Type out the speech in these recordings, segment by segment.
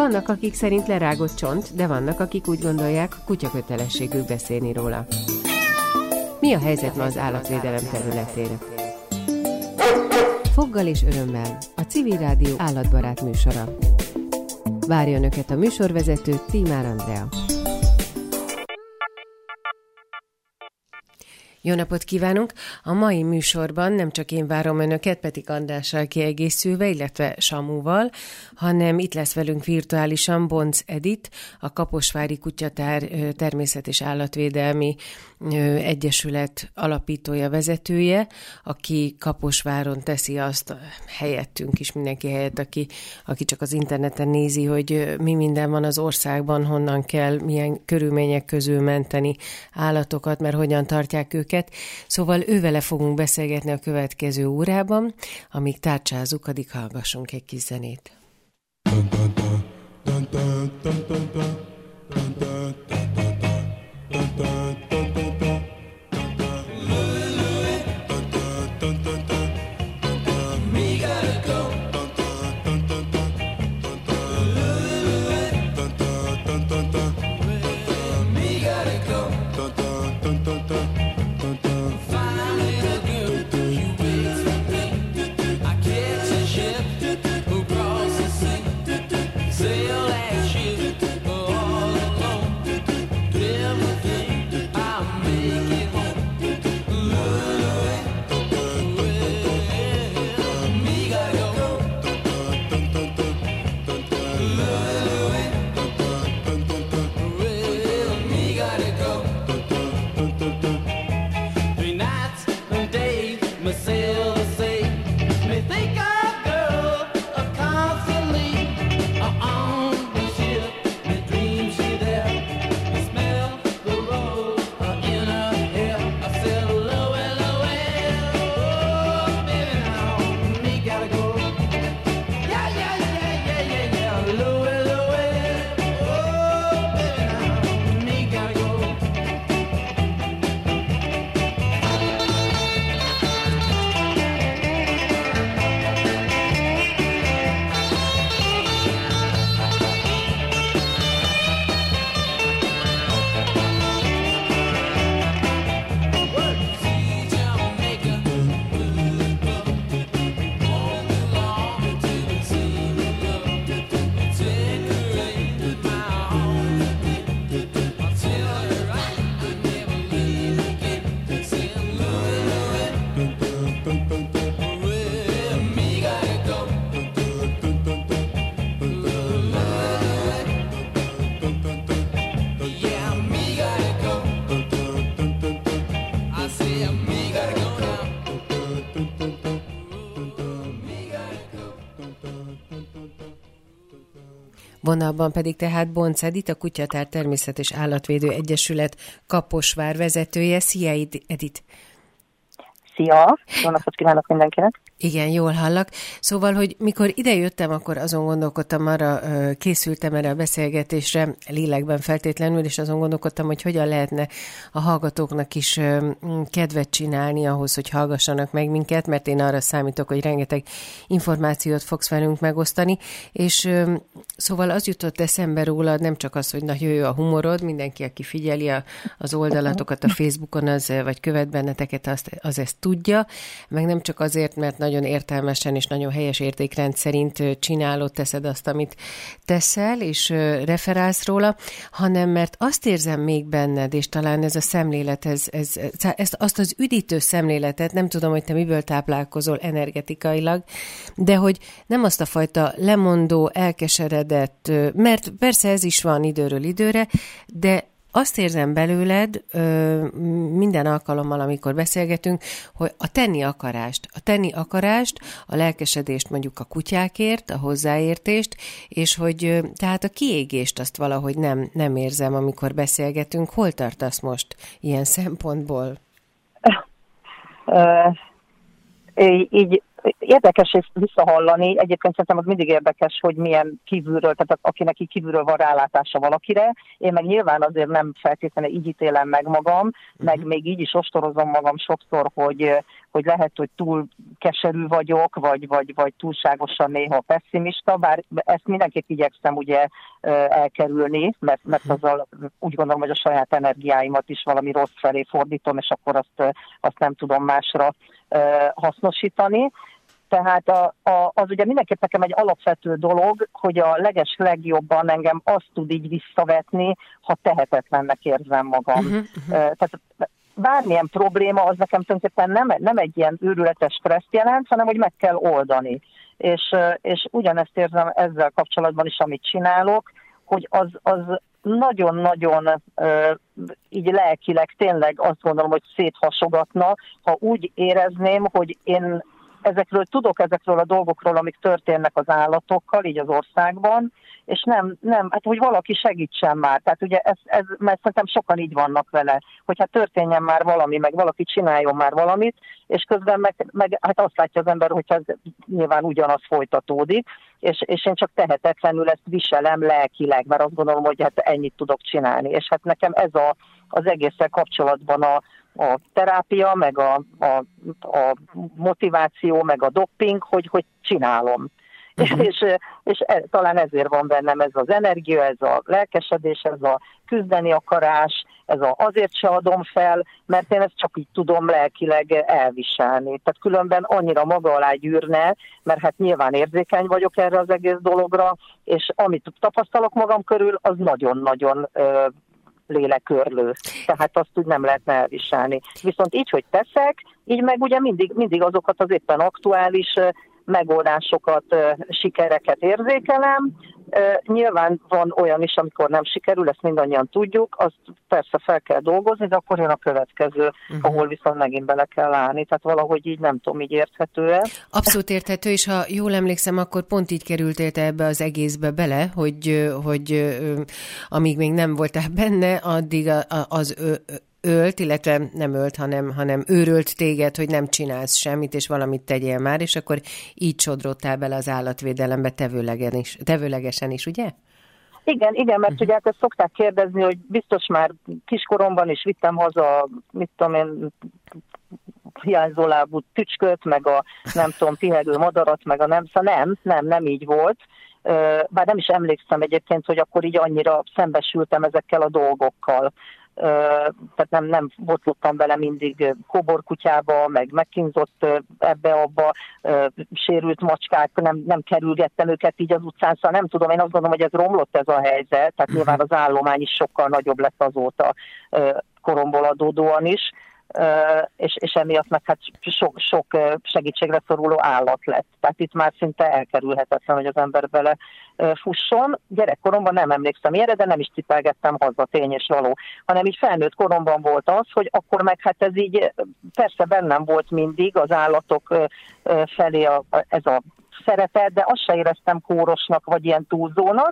Vannak, akik szerint lerágott csont, de vannak, akik úgy gondolják, kutya kötelességük beszélni róla. Mi a helyzet ma az állatvédelem területén? Foggal és örömmel, a Civil Rádió állatbarát műsora. Várja Önöket a műsorvezető Tímár Andrea. Jó napot kívánunk! A mai műsorban nem csak én várom Önöket, Petik Andrással kiegészülve, illetve Samúval, hanem itt lesz velünk virtuálisan Bonc Edit, a Kaposvári Kutyatár Természet- és Állatvédelmi Egyesület alapítója, vezetője, aki Kaposváron teszi azt helyettünk is, mindenki helyett, aki csak az interneten nézi, hogy mi minden van az országban, honnan kell, milyen körülmények közül menteni állatokat, mert hogyan tartják őket. Szóval ővele fogunk beszélgetni a következő órában, amíg tárcsázunk, addig hallgassunk egy kis zenét. Vonalban pedig tehát Bonc Edit, a Kutyatár Természet- és Állatvédő Egyesület Kaposvár vezetője. Szia, Edit! Szia! Jó napot kívánok mindenkinek! Igen, jól hallak. Szóval, hogy mikor idejöttem, akkor azon gondolkodtam, arra készültem erre a beszélgetésre, lélekben feltétlenül, és azon gondolkodtam, hogy hogyan lehetne a hallgatóknak is kedvet csinálni ahhoz, hogy hallgassanak meg minket, mert én arra számítok, hogy rengeteg információt fogsz velünk megosztani, és szóval az jutott eszembe rólad, nem csak az, hogy nagyon jó a humorod, mindenki, aki figyeli az oldalatokat a Facebookon, vagy követ benneteket, az ezt tudja, meg nem csak azért, mert nagyon értelmesen és nagyon helyes értékrend szerint csinálod, teszed azt, amit teszel, és referálsz róla, hanem mert azt érzem még benned, és talán ez a szemlélet, azt az üdítő szemléletet, nem tudom, hogy te miből táplálkozol energetikailag, de hogy nem azt a fajta lemondó, elkeseredett, mert persze ez is van időről időre, de azt érzem belőled minden alkalommal, amikor beszélgetünk, hogy a tenni akarást, a lelkesedést mondjuk a kutyákért, a hozzáértést, és hogy tehát a kiégést azt valahogy nem érzem, amikor beszélgetünk. Hol tartasz most ilyen szempontból? Érdekes ezt visszahallani, egyébként szerintem az mindig érdekes, hogy milyen kívülről, tehát akinek így kívülről van rálátása valakire. Én meg nyilván azért nem feltétlenül így ítélem meg magam, meg még így is ostorozom magam sokszor, hogy lehet, hogy túl keserű vagyok, vagy túlságosan néha pessimista, bár ezt mindenképp igyekszem ugye elkerülni, mert azzal úgy gondolom, hogy a saját energiáimat is valami rossz felé fordítom, és akkor azt nem tudom másra hasznosítani. Tehát az ugye mindenképp nekem egy alapvető dolog, hogy a legjobban engem azt tud így visszavetni, ha tehetetlennek érzem magam. Tehát bármilyen probléma, az nekem tulajdonképpen nem egy ilyen őrületes stresszt jelent, hanem hogy meg kell oldani. És ugyanezt érzem ezzel kapcsolatban is, amit csinálok, hogy az nagyon-nagyon így lelkileg tényleg azt gondolom, hogy széthasogatna, ha úgy érezném, hogy én ezekről a dolgokról, amik történnek az állatokkal, így az országban, és nem, hát hogy valaki segítsen már. Tehát ugye mert szerintem sokan így vannak vele, hogy hát történjen már valami, meg valaki csináljon már valamit, és közben meg hát azt látja az ember, hogy ez nyilván ugyanaz folytatódik, és én csak tehetetlenül ezt viselem lelkileg, mert azt gondolom, hogy hát ennyit tudok csinálni. És hát nekem ez az egésszel kapcsolatban a terápia, meg a motiváció, meg a dopping, hogy csinálom. És talán ezért van bennem ez az energia, ez a lelkesedés, ez a küzdeni akarás, azért se adom fel, mert én ezt csak így tudom lelkileg elviselni. Tehát különben annyira maga alá gyűrne, mert hát nyilván érzékeny vagyok erre az egész dologra, és amit tapasztalok magam körül, az nagyon-nagyon lélekörlő. Tehát azt úgy nem lehetne elviselni. Viszont így, hogy teszek, így meg ugye mindig azokat az éppen aktuális megoldásokat, sikereket érzékelem. Nyilván van olyan is, amikor nem sikerül, ezt mindannyian tudjuk, azt persze fel kell dolgozni, de akkor jön a következő, ahol viszont megint bele kell állni. Tehát valahogy így nem tudom, így érthető-e. Abszolút érthető, és ha jól emlékszem, akkor pont így kerültél te ebbe az egészbe bele, hogy amíg még nem voltál benne, addig az ölt, illetve nem ölt, hanem őrölt téged, hogy nem csinálsz semmit, és valamit tegyél már, és akkor így sodrottál bele az állatvédelembe tevőlegesen is, ugye? Igen, mert ugye ezt szokták kérdezni, hogy biztos már kiskoromban is vittem haza, mit tudom én, hiányzó lábú tücsköt, meg a nem tudom, pihegő madarat, meg a nem így volt. Bár nem is emlékszem egyébként, hogy akkor így annyira szembesültem ezekkel a dolgokkal. Tehát nem botlottam bele mindig kóborkutyába, meg megkínzott ebbe-abba, sérült macskák, nem kerülgettem őket így az utcán, szóval nem tudom, én azt gondolom, hogy ez romlott ez a helyzet, tehát nyilván az állomány is sokkal nagyobb lett azóta koromból adódóan is, és emiatt meg hát sok segítségre szoruló állat lett. Tehát itt már szinte elkerülhetetlen, hogy az ember bele fusson. Gyerekkoromban nem emlékszem ilyenre, de nem is cipelgettem haza, tény és való. Hanem így felnőtt koromban volt az, hogy akkor meg hát ez így persze bennem volt mindig az állatok felé ez a szeretet, de azt se éreztem kórosnak, vagy ilyen túlzónak,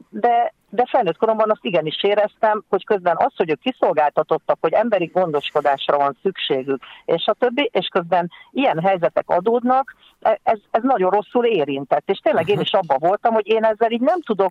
de felnőtt koromban azt igenis éreztem, hogy közben az, hogy ők kiszolgáltatottak, hogy emberi gondoskodásra van szükségük, és a többi, és közben ilyen helyzetek adódnak, ez nagyon rosszul érintett. És tényleg én is abban voltam, hogy én ezzel így nem tudok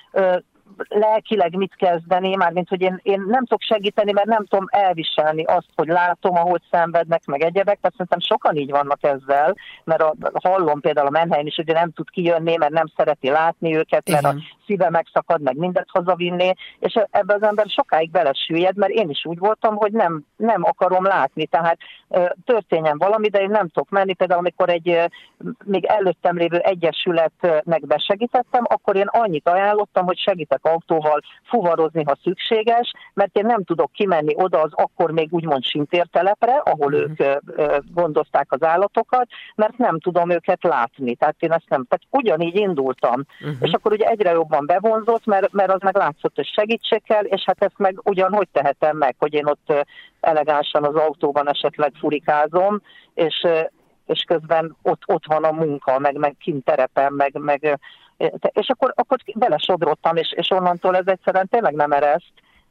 lelkileg mit kezdeni, mármint, hogy én nem tudok segíteni, mert nem tudom elviselni azt, hogy látom, ahogy szenvednek, meg egyebek, tehát szerintem sokan így vannak ezzel, mert hallom például a menhelyen is, hogy nem tud kijönni, mert nem szereti látni őket, mert a szíve megszakad, meg mindent hazavinni, és ebbe az ember sokáig belesüllyed, mert én is úgy voltam, hogy nem akarom látni, tehát történjen valami, de én nem tudok menni, például amikor egy még előttem lévő egyesületnek besegítettem, akkor én annyit ajánlottam, hogy segítek autóval fuvarozni, ha szükséges, mert én nem tudok kimenni oda az akkor még úgymond sintértelepre, ahol ők gondozták az állatokat, mert nem tudom őket látni. Tehát én ezt nem, tehát ugyanígy indultam. És akkor ugye egyre jobban bevonzott, mert az meg látszott, hogy segítség kell, és hát ezt meg ugyanhogy tehetem meg, hogy én ott elegánsan az autóban esetleg furikázom, és közben ott van a munka, meg kint terepen, és akkor belesodrottam, és onnantól ez egyszerűen tényleg nem ereszt,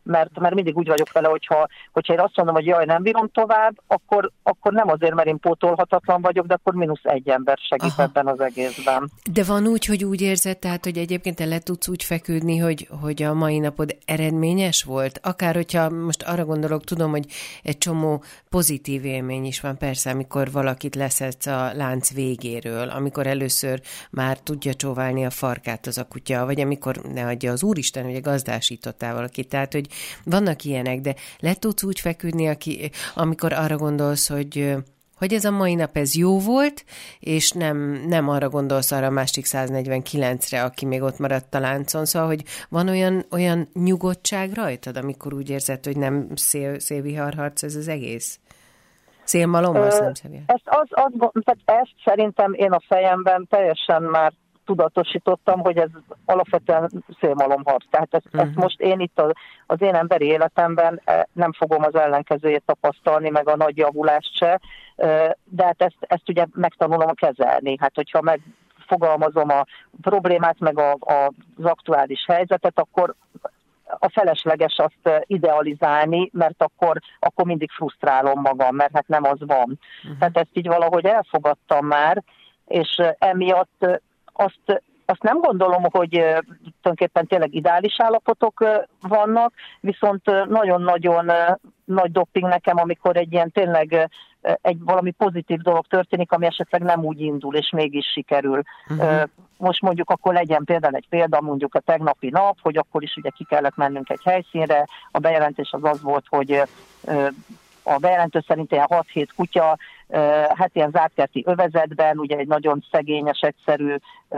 mert mindig úgy vagyok vele, hogyha én azt mondom, hogy jaj, nem bírom tovább, akkor nem azért, mert én pótolhatatlan vagyok, de akkor -1 ember segít ebben az egészben. De van úgy, hogy úgy érzed, tehát, hogy egyébként te le tudsz úgy feküdni, hogy a mai napod eredményes volt? Akár, hogyha most arra gondolok, tudom, hogy egy csomó pozitív élmény is van, persze, amikor valakit leszedsz a lánc végéről, amikor először már tudja csóválni a farkát az a kutya, vagy amikor, ne adja az Úristen, hogy gazdásítottál valakit. Tehát, hogy vannak ilyenek, de le tudsz úgy feküdni, amikor arra gondolsz, hogy ez a mai nap ez jó volt, és nem arra gondolsz arra a másik 149-re, aki még ott maradt a láncon. Szóval, hogy van olyan nyugodtság rajtad, amikor úgy érzed, hogy nem szélviharharc ez az egész? Szélmalom, azt nem szélviharharc. Ezt szerintem én a fejemben teljesen már tudatosítottam, hogy ez alapvetően szélmalomharc. Tehát ezt most én itt az én emberi életemben nem fogom az ellenkezőjét tapasztalni, meg a nagy javulást se, de hát ezt ugye megtanulom kezelni. Hát hogyha megfogalmazom a problémát, meg az aktuális helyzetet, akkor a felesleges azt idealizálni, mert akkor mindig frusztrálom magam, mert hát nem az van. Tehát ezt így valahogy elfogadtam már, és emiatt azt nem gondolom, hogy tulajdonképpen tényleg ideális állapotok vannak, viszont nagyon-nagyon nagy dopping nekem, amikor egy ilyen tényleg egy valami pozitív dolog történik, ami esetleg nem úgy indul, és mégis sikerül. Most mondjuk akkor legyen például egy példa, mondjuk a tegnapi nap, hogy akkor is ugye ki kellett mennünk egy helyszínre, a bejelentés az volt, hogy a bejelentő szerint ilyen 6-7 kutya, hát ilyen zártkerti övezetben, ugye egy nagyon szegényes, egyszerű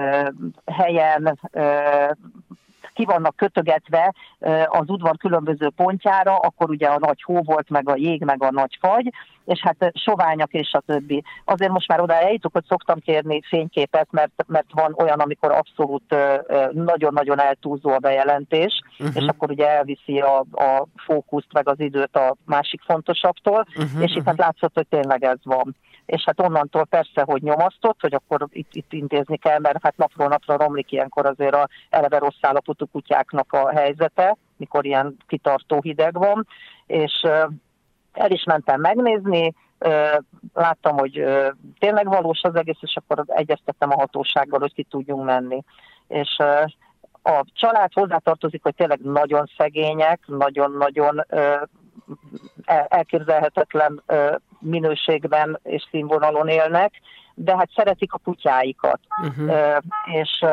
helyen ki vannak kötögetve az udvar különböző pontjára, akkor ugye a nagy hó volt, meg a jég, meg a nagy fagy, és hát soványak és a többi. Azért most már oda eljutok, hogy szoktam kérni fényképet, mert van olyan, amikor abszolút nagyon-nagyon eltúlzó a bejelentés, és akkor ugye elviszi a fókuszt, meg az időt a másik fontosabbtól, és itt hát látszott, hogy tényleg ez van. És hát onnantól persze, hogy nyomasztott, hogy akkor itt intézni kell, mert hát napról napra romlik ilyenkor azért a eleve rossz állapotú kutyáknak a helyzete, mikor ilyen kitartó hideg van, és el is mentem megnézni, láttam, hogy tényleg valós az egész, és akkor egyeztettem a hatósággal, hogy ki tudjunk menni. És a család hozzátartozik, hogy tényleg nagyon szegények, nagyon-nagyon elképzelhetetlen minőségben és színvonalon élnek, de hát szeretik a kutyáikat. És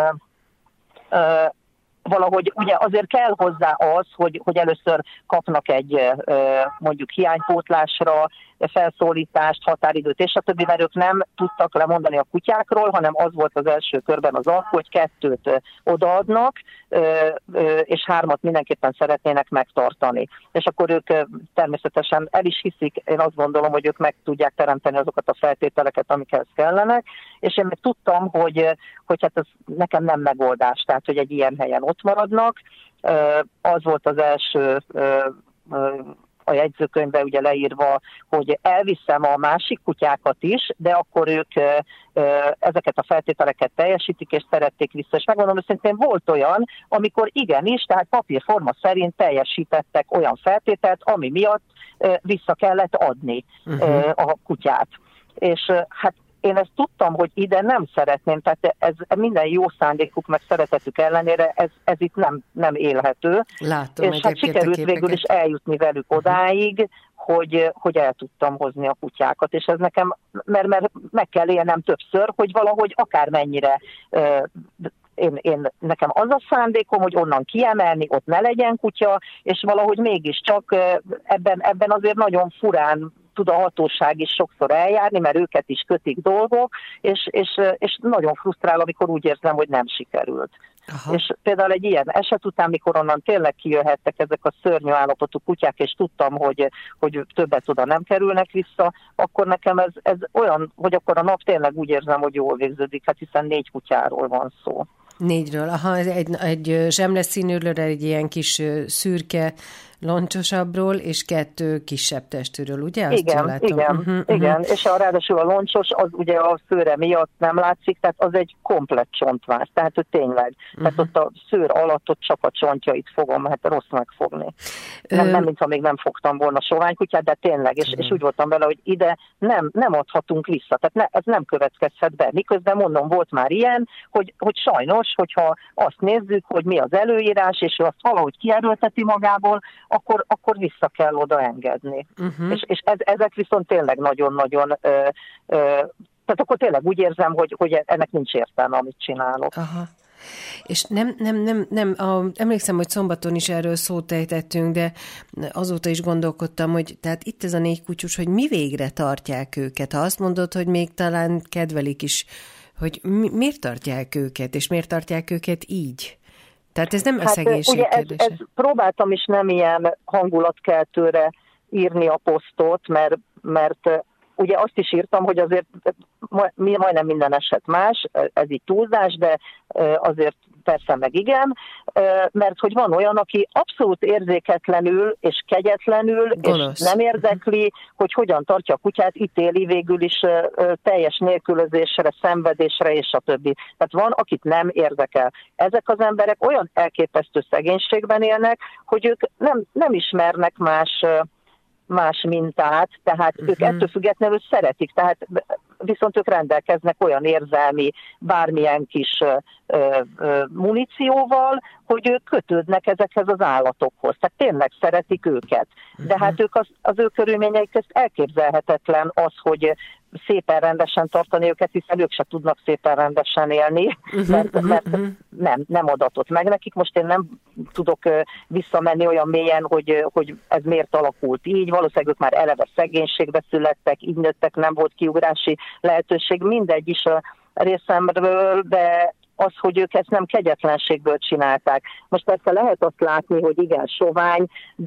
valahogy ugye azért kell hozzá az, hogy először kapnak egy mondjuk hiánypótlásra felszólítást, határidőt és a többi, mert ők nem tudtak lemondani a kutyákról, hanem az volt az első körben az alap, hogy 2 odaadnak, és 3 mindenképpen szeretnének megtarthát. És akkor ők természetesen el is hiszik, én azt gondolom, hogy ők meg tudják teremteni azokat a feltételeket, amikhez kellenek, és én meg tudtam, hogy hát ez nekem nem megoldás, tehát hogy egy ilyen helyen ott maradnak. Az volt az első a jegyzőkönyvben ugye leírva, hogy elviszem a másik kutyákat is, de akkor ők ezeket a feltételeket teljesítik, és szerették vissza. És megmondom, hogy szerintem volt olyan, amikor igenis, tehát papírforma szerint teljesítettek olyan feltételt, ami miatt vissza kellett adni a kutyát. És hát én ezt tudtam, hogy ide nem szeretném, tehát ez minden jó szándékuk, meg szeretetük ellenére ez itt nem élhető. Látom, és hát sikerült végül is eljutni velük odáig, hogy el tudtam hozni a kutyákat, és ez nekem, mert meg kell élnem többször, hogy valahogy akármennyire nekem az a szándékom, hogy onnan kiemelni, ott ne legyen kutya, és valahogy mégiscsak ebben azért nagyon furán tud a hatóság is sokszor eljárni, mert őket is kötik dolgok, és nagyon frusztrál, amikor úgy érzem, hogy nem sikerült. Aha. És például egy ilyen eset után, mikor onnan tényleg kijöhettek ezek a szörnyű állapotú kutyák, és tudtam, hogy többet oda nem kerülnek vissza, akkor nekem ez olyan, hogy akkor a nap tényleg úgy érzem, hogy jól végződik, hát hiszen 4 kutyáról van szó. 4-ről, aha, egy zsemleszínűről, egy ilyen kis szürke loncsosabbról, és 2 kisebb testűről, ugye? Azt Igen. És ráadásul a loncsos, az ugye a szőre miatt nem látszik, tehát az egy komplett csontváz, tehát hogy tényleg. Tehát ott a szőr alatt ott csak a csontjait fogom, hát rossz megfogni. Nem, mintha még nem fogtam volna soványkutyát, de tényleg, és úgy voltam vele, hogy ide nem adhatunk vissza, tehát ez nem következhet be. Miközben mondom, volt már ilyen, hogy sajnos, hogyha azt nézzük, hogy mi az előírás, és ő azt valahogy kierőlteti magából, akkor vissza kell oda engedni. És ezek viszont tényleg nagyon-nagyon, tehát akkor tényleg úgy érzem, hogy ennek nincs értelme, amit csinálok. Aha. És emlékszem, hogy szombaton is erről szót ejtettünk, de azóta is gondolkodtam, hogy tehát itt ez a 4 kutyus, hogy mi végre tartják őket. Ha azt mondod, hogy még talán kedvelik is, hogy miért tartják őket, és miért tartják őket így? Tehát ez nem a szegénység kérdése. Ez próbáltam is nem ilyen hangulatkeltőre írni a posztot, mert ugye azt is írtam, hogy azért majdnem minden eset más, ez így túlzás, de azért persze meg igen, mert hogy van olyan, aki abszolút érzéketlenül és kegyetlenül, és nem érdekli, hogy hogyan tartja a kutyát, ítéli végül is teljes nélkülözésre, szenvedésre és a többi. Tehát van, akit nem érdekel. Ezek az emberek olyan elképesztő szegénységben élnek, hogy ők nem ismernek más mintát, tehát ők ettől függetlenül szeretik, tehát viszont ők rendelkeznek olyan érzelmi, bármilyen kis munícióval, hogy ők kötődnek ezekhez az állatokhoz. Tehát tényleg szeretik őket. De hát ők az ő körülményeik közt elképzelhetetlen az, hogy szépen rendesen tartani őket, hiszen ők se tudnak szépen rendesen élni, mert nem adatott meg nekik. Most én nem tudok visszamenni olyan mélyen, hogy ez miért alakult így. Valószínűleg ők már eleve szegénységbe születtek, így nőttek, nem volt kiugrási lehetőség. Mindegy is a részemről, de az, hogy ők ezt nem kegyetlenségből csinálták. Most persze lehet azt látni, hogy igen, sovány,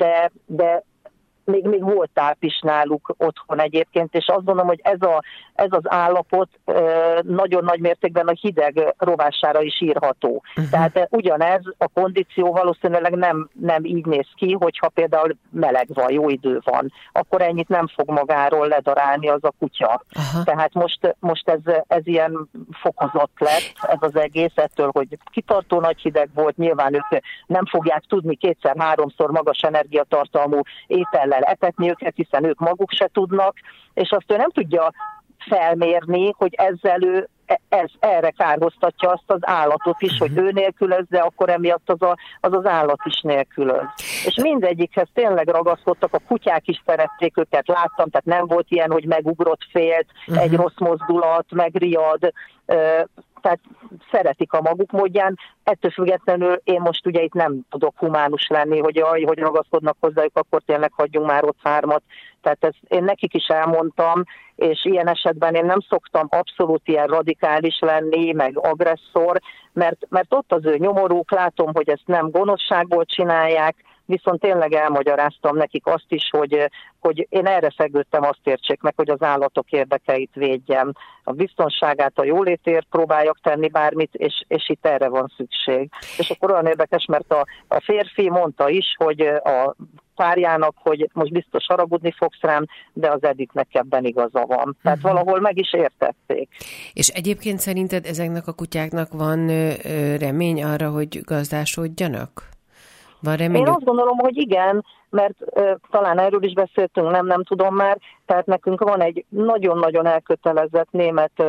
de még volt táp is náluk otthon egyébként, és azt gondolom, hogy ez az állapot nagyon nagy mértékben a hideg rovására is írható. Tehát ugyanez a kondíció valószínűleg nem így néz ki, hogyha például meleg van, jó idő van, akkor ennyit nem fog magáról ledarálni az a kutya. Tehát most ez ilyen fokozott lett, ez az egész, ettől, hogy kitartó nagy hideg volt, nyilván ők nem fogják tudni 2-3-szor magas energiatartalmú étellel etetni őket, hiszen ők maguk se tudnak, és azt ő nem tudja felmérni, hogy ezzel ő erre kárhoztatja azt az állatot is, hogy ő nélkülözze, akkor emiatt az állat is nélkülöz. És mindegyikhez tényleg ragaszkodtak, a kutyák is szerették őket, láttam, tehát nem volt ilyen, hogy megugrott, félt, egy rossz mozdulat, megriad, tehát szeretik a maguk módján. Ettől függetlenül én most ugye itt nem tudok humánus lenni, hogy ragaszkodnak hozzájuk, akkor tényleg hagyjunk már ott 3-at. Tehát én nekik is elmondtam, és ilyen esetben én nem szoktam abszolút ilyen radikális lenni, meg agresszor, mert ott az ő nyomorúk, látom, hogy ezt nem gonoszságból csinálják, viszont tényleg elmagyaráztam nekik azt is, hogy én erre szegődtem, azt értsék meg, hogy az állatok érdekeit védjem. A biztonságát, a jólétért próbáljak tenni bármit, és itt erre van szükség. És akkor olyan érdekes, mert a férfi mondta is, hogy a párjának, hogy most biztos haragudni fogsz rám, de az Editnek ebben igaza van. Tehát valahol meg is értették. És egyébként szerinted ezeknek a kutyáknak van remény arra, hogy gazdásodjanak? Van remény? Én azt gondolom, hogy igen, mert talán erről is beszéltünk, nem tudom már, tehát nekünk van egy nagyon-nagyon elkötelezett német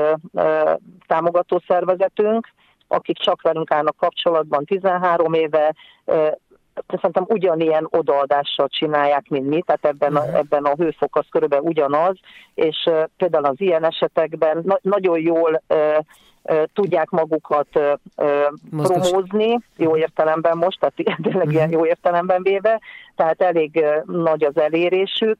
támogató szervezetünk, akik csak velünk állnak kapcsolatban 13 éve, szerintem ugyanilyen odaadással csinálják, mint mi, tehát ebben a hőfok az körülbelül ugyanaz, és például az ilyen esetekben nagyon jól tudják magukat promózni, jó értelemben most, tehát tényleg ilyen jó értelemben véve, tehát elég nagy az elérésük,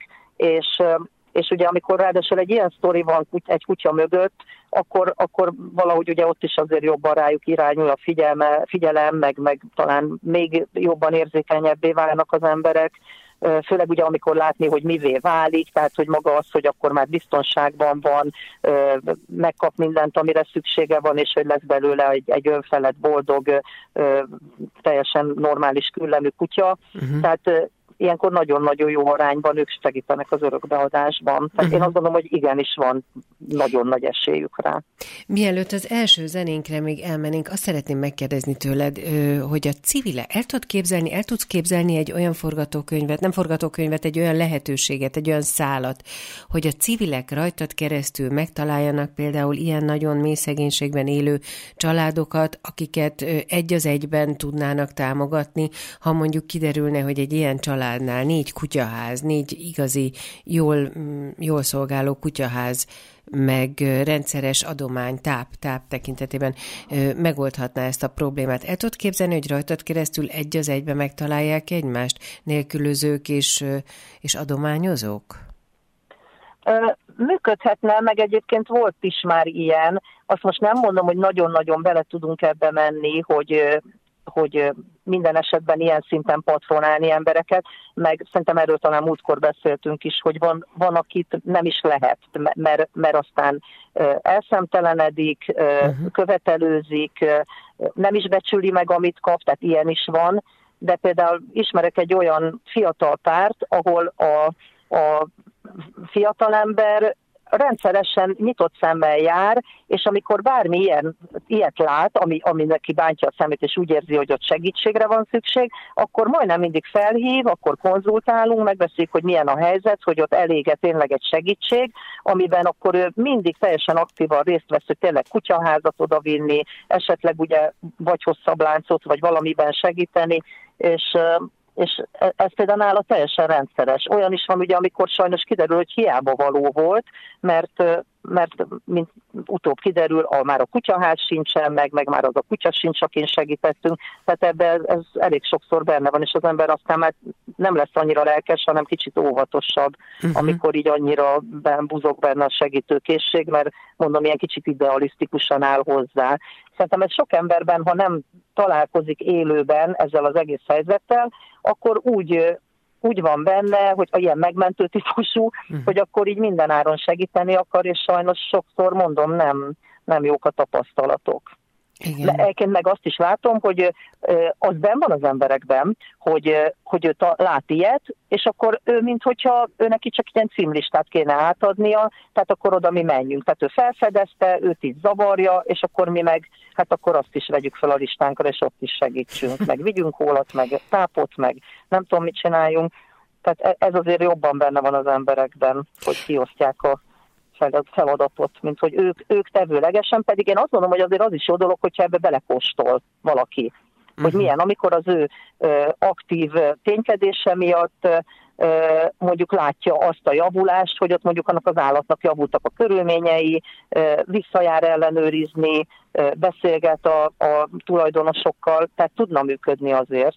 és ugye amikor ráadásul egy ilyen sztori van egy kutya mögött, akkor valahogy ugye ott is azért jobban rájuk irányul a figyelem, meg talán még jobban érzékenyebbé válnak az emberek, főleg ugye amikor látni, hogy mivé válik, tehát hogy maga az, hogy akkor már biztonságban van, megkap mindent, amire szüksége van, és hogy lesz belőle egy önfelett, boldog, teljesen normális küllemű kutya. Tehát ilyenkor nagyon-nagyon jó arányban ők segítenek az örökbeadásban. Tehát én azt gondolom, hogy igenis van nagyon nagy esélyük rá. Mielőtt az első zenénkre még elmennénk, azt szeretném megkérdezni tőled, hogy a civilek, el tudsz képzelni egy olyan forgatókönyvet, nem forgatókönyvet, egy olyan lehetőséget, egy olyan szálat, hogy a civilek rajtad keresztül megtaláljanak például ilyen nagyon mély szegénységben élő családokat, akiket egy az egyben tudnának támogatni, ha mondjuk kiderülne, hogy egy ilyen családnál 4 kutyaház, 4 igazi, jól szolgáló kutyaház, meg rendszeres adomány, táp tekintetében megoldhatná ezt a problémát. El tudod képzelni, hogy rajtad keresztül egy az egybe megtalálják egymást, nélkülözők és adományozók? Működhetne, meg egyébként volt is már ilyen. Azt most nem mondom, hogy nagyon-nagyon bele tudunk ebbe menni, hogy minden esetben ilyen szinten patronálni embereket, meg szerintem erről talán múltkor beszéltünk is, hogy van akit nem is lehet, mert aztán elszemtelenedik, követelőzik, nem is becsüli meg, amit kap, tehát ilyen is van, de például ismerek egy olyan fiatal párt, ahol a fiatalember rendszeresen nyitott szemmel jár, és amikor bármi ilyet lát, ami neki bántja a szemét, és úgy érzi, hogy ott segítségre van szükség, akkor majdnem mindig felhív, akkor konzultálunk, megbeszéljük, hogy milyen a helyzet, hogy ott elég tényleg egy segítség, amiben akkor ő mindig teljesen aktívan részt vesz, hogy tényleg kutyaházat odavinni, esetleg ugye vagy hosszabb láncot, vagy valamiben segíteni, és ez például nála teljesen rendszeres. Olyan is van, ugye, amikor sajnos kiderül, hogy hiába való volt, mert mint utóbb kiderül, már a kutyaház sincsen, meg már az a kutya sincs, akin segítettünk. Tehát ebben ez elég sokszor benne van, és az ember aztán már nem lesz annyira lelkes, hanem kicsit óvatosabb, amikor így annyira buzog benne a segítőkészség, mert mondom, ilyen kicsit idealisztikusan áll hozzá. Szerintem ez sok emberben, ha nem találkozik élőben ezzel az egész helyzettel, akkor úgy van benne, hogy ilyen megmentő típusú, hogy akkor így mindenáron segíteni akar, és sajnos sokszor mondom, nem jók a tapasztalatok. De egyébként meg azt is látom, hogy az benn van az emberekben, hogy ő lát ilyet, és akkor ő, minthogyha ő neki csak ilyen címlistát kéne átadnia, tehát akkor oda mi menjünk. Tehát ő felfedezte, őt így zavarja, és akkor mi meg, hát akkor azt is vegyük fel a listánkra, és ott is segítsünk, meg vigyünk hólat, meg tápot, meg nem tudom, mit csináljunk. Tehát ez azért jobban benne van az emberekben, hogy kiosztják a feladatot, mint hogy ők tevőlegesen, pedig én azt mondom, hogy azért az is jó dolog, hogyha ebbe belekóstol valaki. Hogy milyen, amikor az ő aktív ténykedése miatt mondjuk látja azt a javulást, hogy ott mondjuk annak az állatnak javultak a körülményei, visszajár ellenőrizni, beszélget a tulajdonosokkal, tehát tudna működni azért.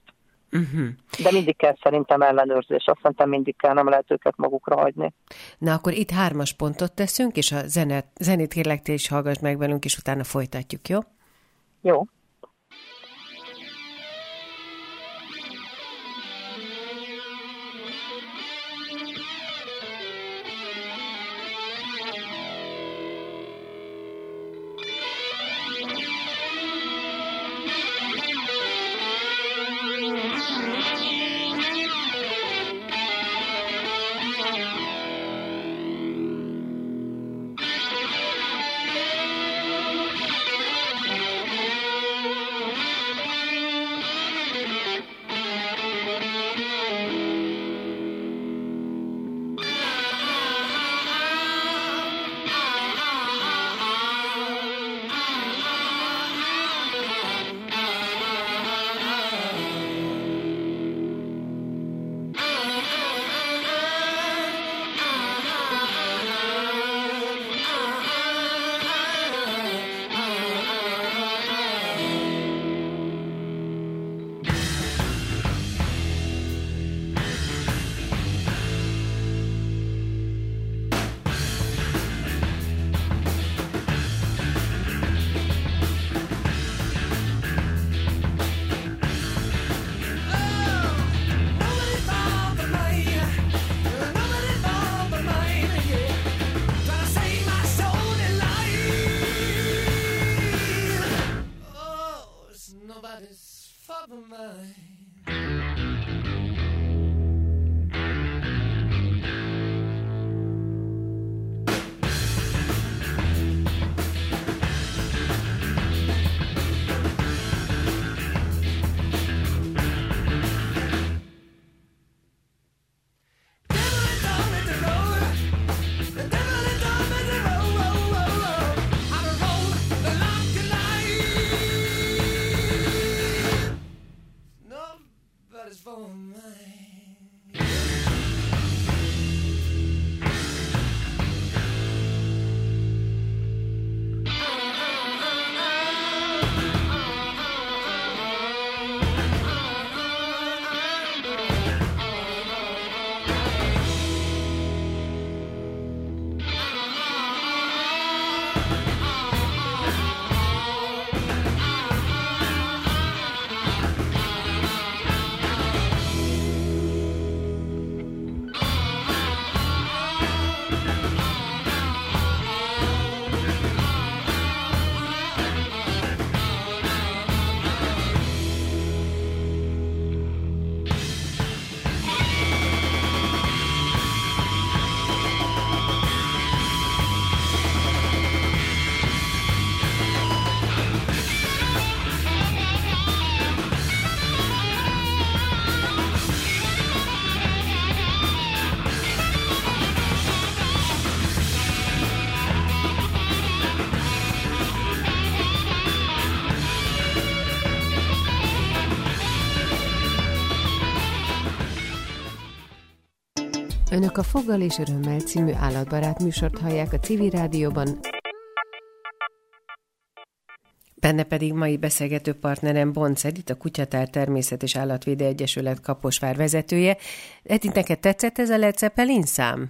De mindig kell szerintem ellenőrzés, azt szerintem mindig kell, nem lehet őket magukra hagyni. Na akkor itt 3 pontot teszünk, és a zenét kérlek, te is hallgass meg velünk, és utána folytatjuk, jó? Jó. Önök a Foggal és Örömmel című állatbarát műsort hallják a Civil Rádióban. Benne pedig mai beszélgető partnerem Boncz Edit, a Kutyatár Természet- és Állatvédő Egyesület Kaposvár vezetője. Edith, neked tetszett ez a Led Zeppelin szám?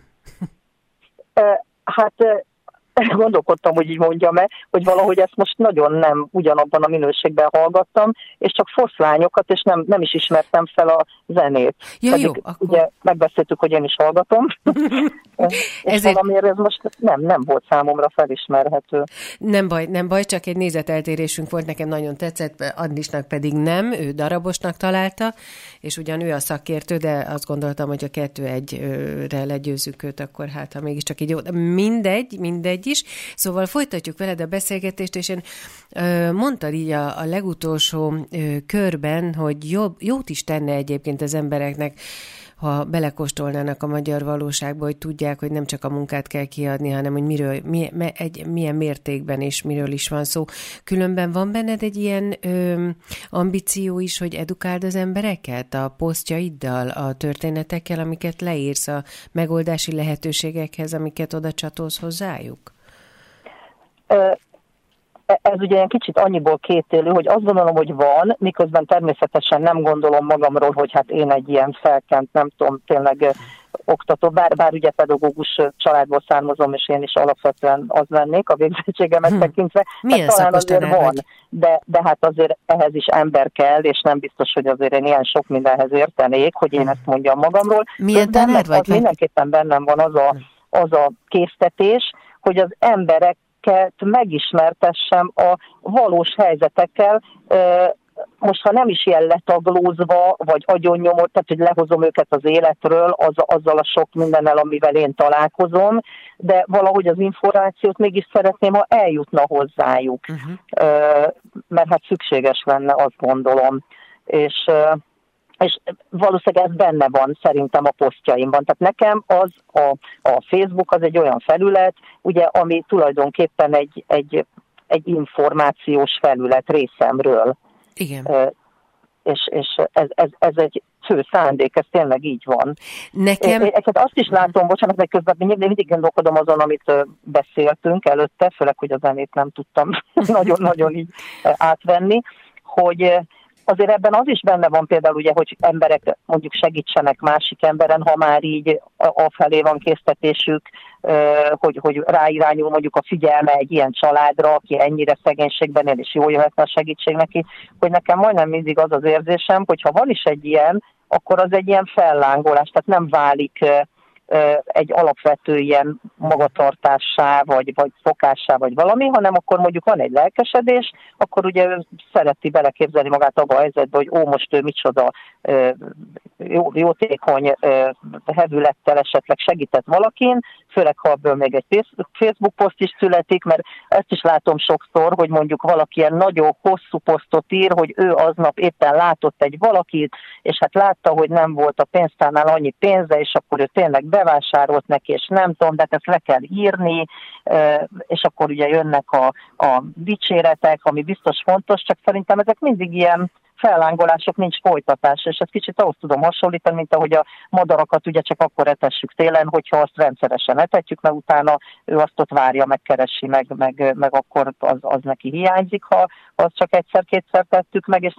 Hát gondolkodtam, hogy így mondjam-e, hogy valahogy ezt most nagyon nem ugyanabban a minőségben hallgattam, és csak foszlányokat, és nem is ismertem fel a zenét. Ja, pedig, jó, akkor... ugye megbeszéltük, hogy én is hallgatom, és valamiért ez most nem volt számomra felismerhető. Nem baj, csak egy nézeteltérésünk volt, nekem nagyon tetszett, Andisnak pedig nem, ő darabosnak találta, és ugyan ő a szakértő, de azt gondoltam, hogy a 2-1-re legyőzzük őt, akkor hát, ha mégiscsak így jó. Mindegy is. Szóval folytatjuk veled a beszélgetést, és én mondtad így a legutolsó körben, hogy jót is tenne egyébként az embereknek, ha belekóstolnának a magyar valóságba, hogy tudják, hogy nem csak a munkát kell kiadni, hanem hogy milyen mértékben és miről is van szó. Különben van benned egy ilyen ambíció is, hogy edukáld az embereket a posztjaiddal, a történetekkel, amiket leírsz, a megoldási lehetőségekhez, amiket oda csatolsz hozzájuk? Ez ugye egy kicsit annyiból kétélű, hogy azt gondolom, hogy van, miközben természetesen nem gondolom magamról, hogy hát én egy ilyen felkent, nem tudom, tényleg oktató, bár ugye pedagógus családból származom, és én is alapvetően az lennék a végzettségemet tekintve. Milyen talán azért van, vagy? de hát azért ehhez is ember kell, és nem biztos, hogy azért én ilyen sok mindenhez értenék, hogy én ezt mondjam magamról. Milyen tanár vagy? Mindenképpen bennem van az a késztetés, hogy az emberek megismertessem a valós helyzetekkel, most ha nem is ilyen letaglózva, vagy agyonnyomott, tehát hogy lehozom őket az életről, azzal a sok mindennel, amivel én találkozom, de valahogy az információt mégis szeretném, ha eljutna hozzájuk, mert hát szükséges lenne, azt gondolom. És valószínűleg ez benne van szerintem a posztjaimban. Tehát nekem a Facebook az egy olyan felület, ugye, ami tulajdonképpen egy információs felület részemről. Igen. És ez egy fő szándék, ez tényleg így van. Nekem... Azt is látom, bocsánat, meg közben mindig gondolkodom azon, amit beszéltünk előtte, főleg, hogy a zenét nem tudtam nagyon-nagyon így átvenni, hogy azért ebben az is benne van például, ugye, hogy emberek mondjuk segítsenek másik emberen, ha már így afelé van késztetésük, hogy ráirányul mondjuk a figyelme egy ilyen családra, aki ennyire szegénységben él, és jól jöhetne a segítség neki, hogy nekem majdnem mindig az az érzésem, hogy ha van is egy ilyen, akkor az egy ilyen fellángolás, tehát nem válik egy alapvető ilyen magatartássá, vagy szokássá, vagy valami, hanem akkor mondjuk van egy lelkesedés, akkor ugye ő szereti beleképzelni magát abba a helyzetbe, hogy most ő micsoda jótékony hevülettel esetleg segített valakin, főleg ha ebből még egy Facebook poszt is születik, mert ezt is látom sokszor, hogy mondjuk valaki ilyen nagyon hosszú posztot ír, hogy ő aznap éppen látott egy valakit, és hát látta, hogy nem volt a pénztárnál annyi pénze, és akkor ő tényleg bevásárolt neki, és nem tudom, de ezt le kell írni, és akkor ugye jönnek a dicséretek, ami biztos fontos, csak szerintem ezek mindig ilyen fellángolások, nincs folytatás, és ezt kicsit ahhoz tudom hasonlítani, mint ahogy a madarakat ugye csak akkor etessük télen, hogyha azt rendszeresen etetjük, mert utána ő azt ott várja, megkeresi, meg akkor az neki hiányzik, ha azt csak egyszer-kétszer tettük meg, és